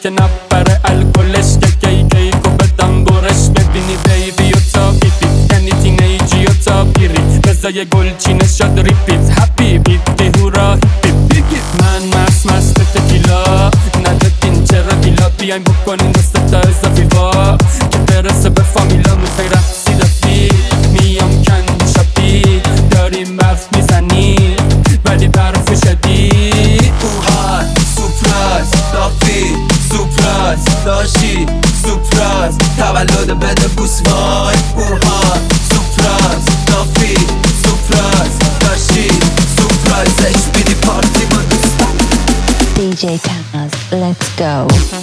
که نپره الکلش که کیکو بدم برش ببینی بیبی و تا بیبی یعنی تینیجی و تا بیری بزای گلچینه شد ریپیت هپی بیت هورا هیپی من مست تکیلا ندادین چرا دیلا بیایم بکنین دست تا ازافیوا که برسه به فامیلا میخوای رقصی دفی میام کن شبی داریم برف میزنی ولی برف شدید اوها سپرایز دافی سپرایز داشی سپرایز تولد بده بوس وای اوها سپرایز دافی سپرایز داشی سپرایز اچ بیدی پارتی با دوستان DJ Taz, let's go.